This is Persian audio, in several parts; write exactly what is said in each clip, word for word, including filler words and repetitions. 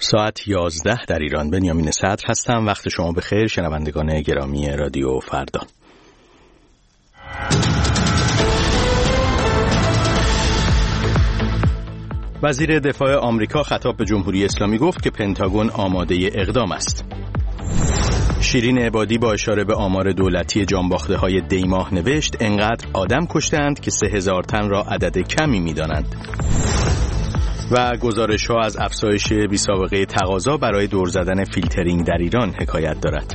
ساعت یازده در ایران. بنیامین صدر هستم. وقت شما بخیر شنوندگان گرامی رادیو فردا. وزیر دفاع آمریکا خطاب به جمهوری اسلامی گفت که پنتاگون آماده اقدام است. شیرین عبادی با اشاره به آمار دولتی جانباخته های دیماه نوشت انقدر آدم کشتند که سه هزار تن را عدد کمی می‌دانند. و گزارش ها از افزایش بی‌سابقه تقاضا برای دور زدن فیلترینگ در ایران حکایت دارد.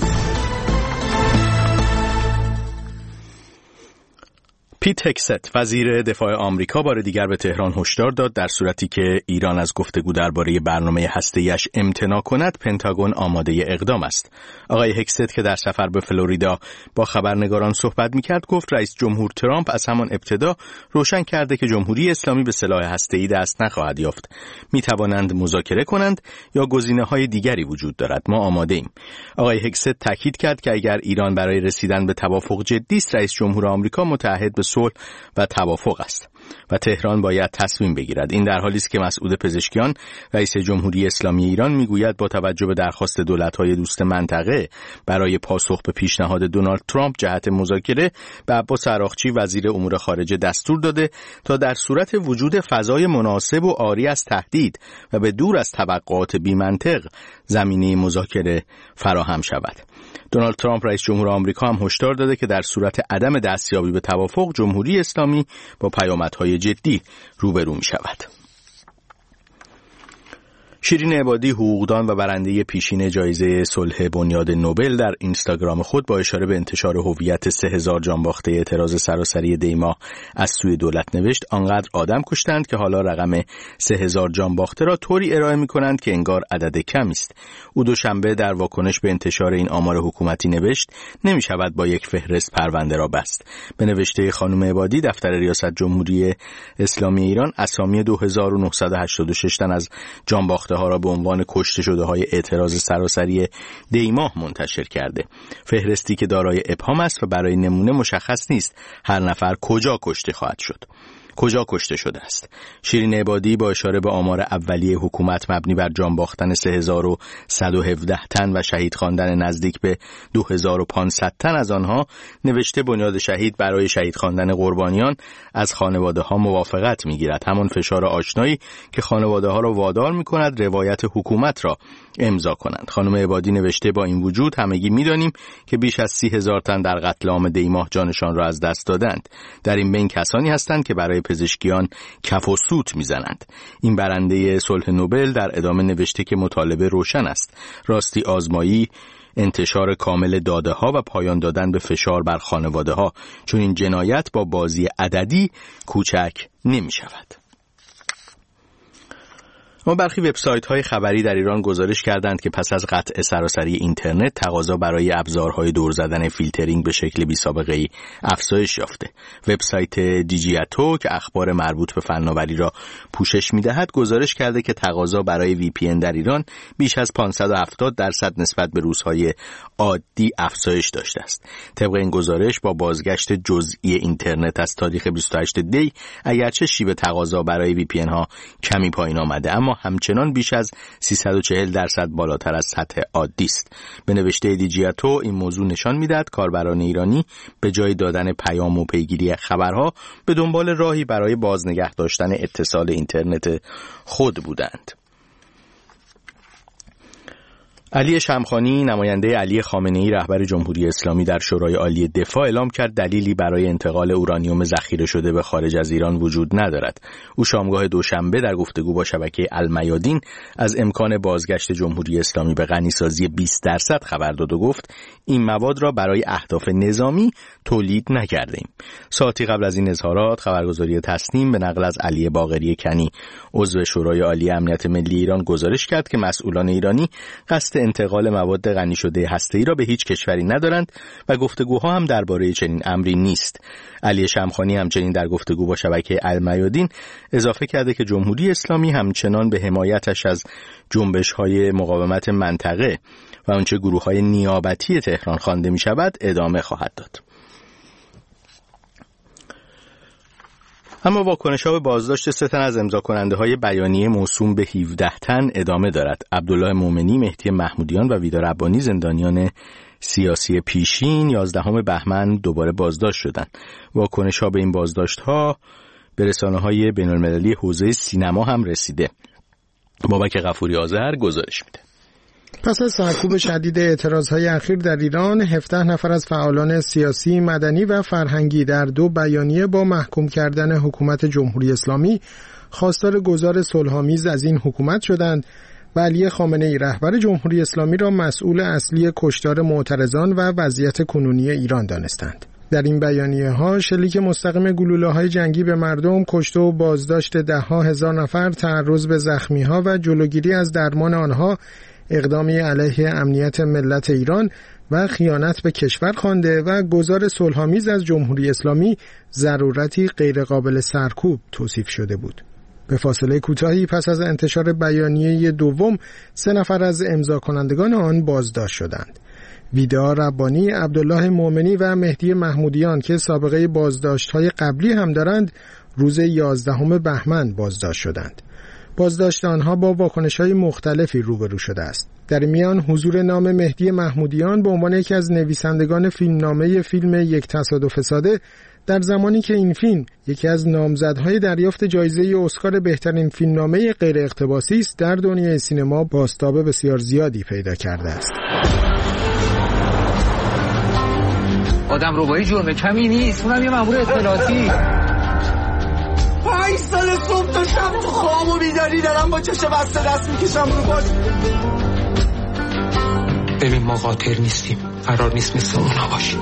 پیت هگست وزیر دفاع آمریکا بار دیگر به تهران هشدار داد در صورتی که ایران از گفتگو درباره برنامه هسته‌ایش امتناع کند پنتاگون آماده اقدام است. آقای هگست که در سفر به فلوریدا با خبرنگاران صحبت می‌کرد گفت رئیس جمهور ترامپ از همان ابتدا روشن کرده که جمهوری اسلامی به سلاح هسته‌ای دست نخواهد یافت. می‌توانند مذاکره کنند یا گزینه‌های دیگری وجود دارد. ما آماده‌ایم. آقای هگست تاکید کرد که اگر ایران برای رسیدن به توافق جدی است رئیس جمهور آمریکا متعهد به صلح و توافق است و تهران باید تصمیم بگیرد. این در حالی است که مسعود پزشکیان رئیس جمهوری اسلامی ایران میگوید با توجه به درخواست دولت‌های دوست منطقه برای پاسخ به پیشنهاد دونالد ترامپ جهت مذاکره به عباس عراقچی وزیر امور خارجه دستور داده تا در صورت وجود فضای مناسب و عاری از تهدید و به دور از توقعات بی‌منطق زمینه مذاکره فراهم شود. دونالد ترامپ رئیس جمهور آمریکا هم هشدار داده که در صورت عدم دستیابی به توافق جمهوری اسلامی با پیامدهای جدی روبرو می شود. شیرین عبادی حقوقدان و برنده پیشین جایزه صلح بنیاد نوبل در اینستاگرام خود با اشاره به انتشار هویت سه هزار جانباخته اعتراض سراسری دیماه از سوی دولت نوشت آنقدر آدم کشتند که حالا رقم سه هزار جانباخته را طوری ارائه می کنند که انگار عدد کمی است. او دوشنبه در واکنش به انتشار این آمار حکومتی نوشت نمی شود با یک فهرست پرونده را بست. به نوشته خانم عبادی دفتر ریاست جمهوری اسلامی ایران اسامی دو هزار و نهصد و هشتاد و شش تن از جانباخته ها را به عنوان کشته شده های اعتراض سراسری دیماه منتشر کرده. فهرستی که دارای ابهام است و برای نمونه مشخص نیست هر نفر کجا کشته خواهد شد. کجا کشته شده است. شیرین عبادی با اشاره به آمار اولیه حکومت مبنی بر جان باختن سه هزار و صد و هفده تن و شهید خواندن نزدیک به دو هزار و پانصد تن از آنها نوشته بنیاد شهید برای شهید خواندن قربانیان از خانواده ها موافقت میگیرد. همان فشار آشنایی که خانواده ها را وادار میکند روایت حکومت را امضا کنند. خانم عبادی نوشته با این وجود همگی میدانیم که بیش از سی هزار تن در قتل عام دیماه جانشان را از دست دادند. در این بین کسانی هستند که برای پزشکیان کف و سوت میزنند. این برنده صلح نوبل در ادامه نوشته که مطالبه روشن است. راستی آزمایی، انتشار کامل داده ها و پایان دادن به فشار بر خانواده ها، چون این جنایت با بازی عددی کوچک نمی شود. اما برخی وبسایت‌های خبری در ایران گزارش کردند که پس از قطع سراسری اینترنت تقاضا برای ابزارهای دور زدن فیلترینگ به شکل بی‌سابقه‌ای افزایش یافته. وبسایت دیجیاتو که اخبار مربوط به فناوری را پوشش می‌دهد گزارش کرده که تقاضا برای وی پی ان در ایران بیش از پانصد و هفتاد درصد نسبت به روزهای عادی افزایش داشته است. طبق این گزارش با بازگشت جزئی اینترنت از تاریخ بیست و هشتم دی اگرچه شیب تقاضا برای وی پی ان ها کمی پایین آمده اما همچنان بیش از سیصد و چهل درصد بالاتر از سطح عادی است. به نوشته دیجیاتو این موضوع نشان می‌دهد کاربران ایرانی به جای دادن پیام و پیگیری خبرها به دنبال راهی برای بازنگه داشتن اتصال اینترنت خود بودند. علی شمخانی نماینده علی خامنه‌ای رهبر جمهوری اسلامی در شورای عالی دفاع اعلام کرد دلیلی برای انتقال اورانیوم ذخیره شده به خارج از ایران وجود ندارد. او شامگاه دوشنبه در گفتگو با شبکه المیادین از امکان بازگشت جمهوری اسلامی به غنیسازی بیست درصد خبر داد و گفت این مواد را برای اهداف نظامی تولید نکردیم. ساعتی قبل از این اظهارات خبرگزاری تسنیم به نقل از علی باقری کنی عضو شورای عالی امنیت ملی ایران گزارش کرد که مسئولان ایرانی قصد انتقال مواد غنی شده هسته‌ای را به هیچ کشوری ندارند و گفتگوها هم درباره چنین امری نیست. علی شمخانی همچنین در گفتگو با شبکه المیادین اضافه کرده که جمهوری اسلامی همچنان به حمایتش از جنبش‌های مقاومت منطقه و آنچه گروه‌های نیابتی تهران خوانده می‌شود ادامه خواهد داد. اما واکنش‌ها به بازداشت سه تن از امضا کننده های بیانیه موسوم به هفده تن ادامه دارد. عبدالله مومنی، مهدی محمودیان و ویدا ربانی، زندانیان سیاسی پیشین، یازدهم بهمن دوباره بازداشت شدند. واکنش‌ها به این بازداشت‌ها به رسانه‌های بین‌المللی حوزه سینما هم رسیده. بابک غفوری آذر گزارش میده. پس از سرکوب شدید اعتراضهای اخیر در ایران، هفده نفر از فعالان سیاسی، مدنی و فرهنگی در دو بیانیه با محکوم کردن حکومت جمهوری اسلامی خواستار گذار صلح‌آمیز از این حکومت شدند و علی خامنه‌ای رهبر جمهوری اسلامی را مسئول اصلی کشتار معترضان و وضعیت کنونی ایران دانستند. در این بیانیه ها شلیک مستقیم گلوله‌های جنگی به مردم، کشته و بازداشت ده‌ها هزار نفر، تعرض به زخمی‌ها و جلوگیری از درمان آنها اقدامی علیه امنیت ملت ایران و خیانت به کشور خوانده و گذار صلح‌آمیز از جمهوری اسلامی ضرورتی غیرقابل سرکوب توصیف شده بود. به فاصله کوتاهی پس از انتشار بیانیه دوم، سه نفر از امضا کنندگان آن بازداشت شدند. ویدا ربانی، عبدالله مومنی و مهدی محمودیان که سابقه بازداشت‌های قبلی هم دارند، روز یازدهم بهمن بازداشت شدند. بازداشت آنها با واکنش‌های مختلفی روبرو شده است. در میان حضور نام مهدی محمودیان به عنوان یکی از نویسندگان فیلمنامه فیلم یک تصادف ساده، در زمانی که این فیلم یکی از نامزدهای دریافت جایزه اسکار بهترین فیلمنامه غیر اقتباسی است، در دنیای سینما بازتاب بسیار زیادی پیدا کرده است. آدم ربایی جرم کمی نیست، اونم یه مأمور اطلاعاتی. پنج سال صبح تا شب تو خواب و بیداری دارم با چش بسته دست میکشم رو باز. ببین ما قاطر نیستیم، قرار نیست مثل اونا باشیم.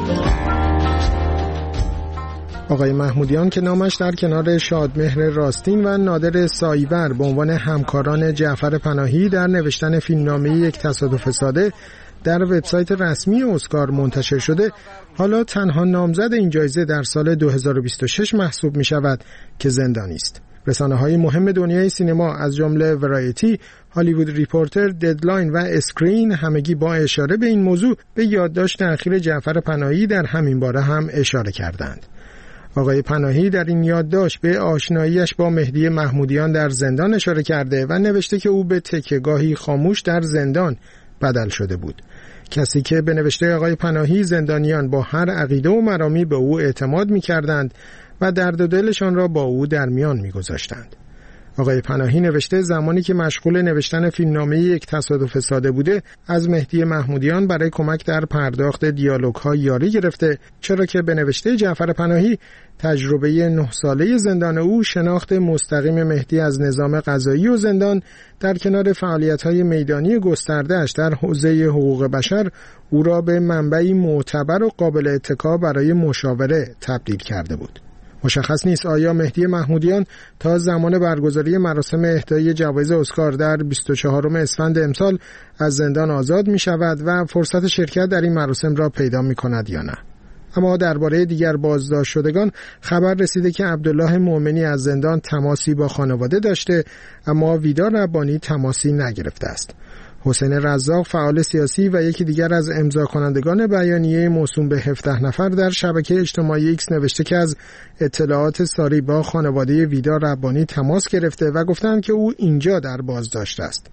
آقای محمودیان که نامش در کنار شادمهر راستین و نادر سایور به عنوان همکاران جعفر پناهی در نوشتن فیلمنامه یک تصادف ساده در وبسایت رسمی اسکار منتشر شده، حالا تنها نامزد این جایزه در سال دو هزار و بیست و شش محسوب می شود که زندانی است. رسانه‌های مهم دنیای سینما از جمله ورایتی، هالیوود ریپورتر، ددلاین و اسکرین همگی با اشاره به این موضوع به یادداشت اخیر جعفر پناهی در همین باره هم اشاره کردند. آقای پناهی در این یادداشت به آشناییش با مهدی محمودیان در زندان اشاره کرده و نوشته که او به تکیه‌گاهی خاموش در زندان بدل شده بود. کسی که به نوشته آقای پناهی زندانیان با هر عقیده و مرامی به او اعتماد می‌کردند و درد و دلشان را با او در میان می‌گذاشتند. آقای پناهی نوشته زمانی که مشغول نوشتن فیلمنامه یک تصادف ساده بوده، از مهدی محمودیان برای کمک در پرداخت دیالوگ‌ها یاری گرفته، چرا که به نوشته جعفر پناهی تجربه نه ساله زندان او، شناخت مستقیم مهدی از نظام قضایی و زندان در کنار فعالیت‌های میدانی گسترده‌اش در حوزه حقوق بشر او را به منبعی معتبر و قابل اتکا برای مشاوره تبدیل کرده بود. مشخص نیست آیا مهدی محمودیان تا زمان برگزاری مراسم اهدای جوایز اسکار در بیست و چهارم اسفند امسال از زندان آزاد می شود و فرصت شرکت در این مراسم را پیدا می کند یا نه. اما درباره دیگر بازداشت شدگان خبر رسیده که عبدالله مومنی از زندان تماسی با خانواده داشته، اما ویدا ربانی تماسی نگرفته است. حسین رزاق، فعال سیاسی و یکی دیگر از امضا کنندگان بیانیه موسوم به هفده نفر، در شبکه اجتماعی ایکس نوشته که از اطلاعات ساری با خانواده ویدا ربانی تماس گرفته و گفتند که او اینجا در بازداشت است.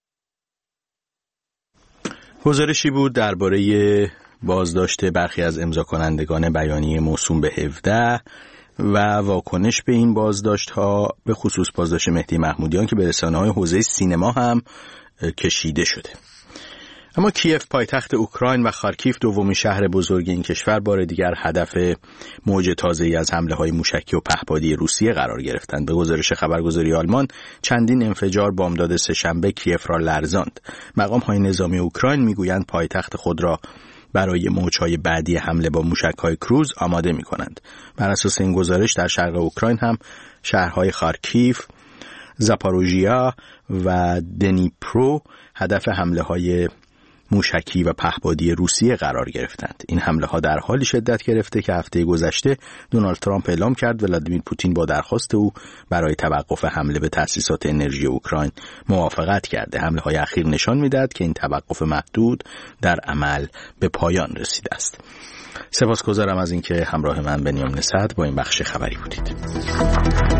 گزارشی بود درباره بازداشت برخی از امضا کنندگان بیانیه موسوم به هفده و واکنش به این بازداشت ها، به خصوص بازداشت مهدی محمودیان که به رسانه‌های حوزه سینما هم کشیده شده. اما کیف پایتخت اوکراین و خارکیف دومین شهر بزرگ این کشور بار دیگر هدف موج تازه‌ای از حمله‌های موشکی و پهپادی روسیه قرار گرفتند. به گزارش خبرگزاری آلمان چندین انفجار بامداد سه‌شنبه کیف را لرزاند. مقام‌های نظامی اوکراین میگویند پایتخت خود را برای موج‌های بعدی حمله با موشک‌های کروز آماده می‌کنند. بر اساس این گزارش در شرق اوکراین هم شهرهای خارکیف، زاپاروژیا و دنیپرو هدف حمله‌های موشکی و پهپادی روسیه قرار گرفتند. این حمله‌ها در حالی شدت گرفته که هفته گذشته دونالد ترامپ اعلام کرد ولادیمیر پوتین با درخواست او برای توقف حمله به تأسیسات انرژی اوکراین موافقت کرده. حمله‌های اخیر نشان می‌دهد که این توقف محدود در عمل به پایان رسیده است. سپاسگزارم از اینکه همراه من بنیامین صدر با این بخش خبری بودید.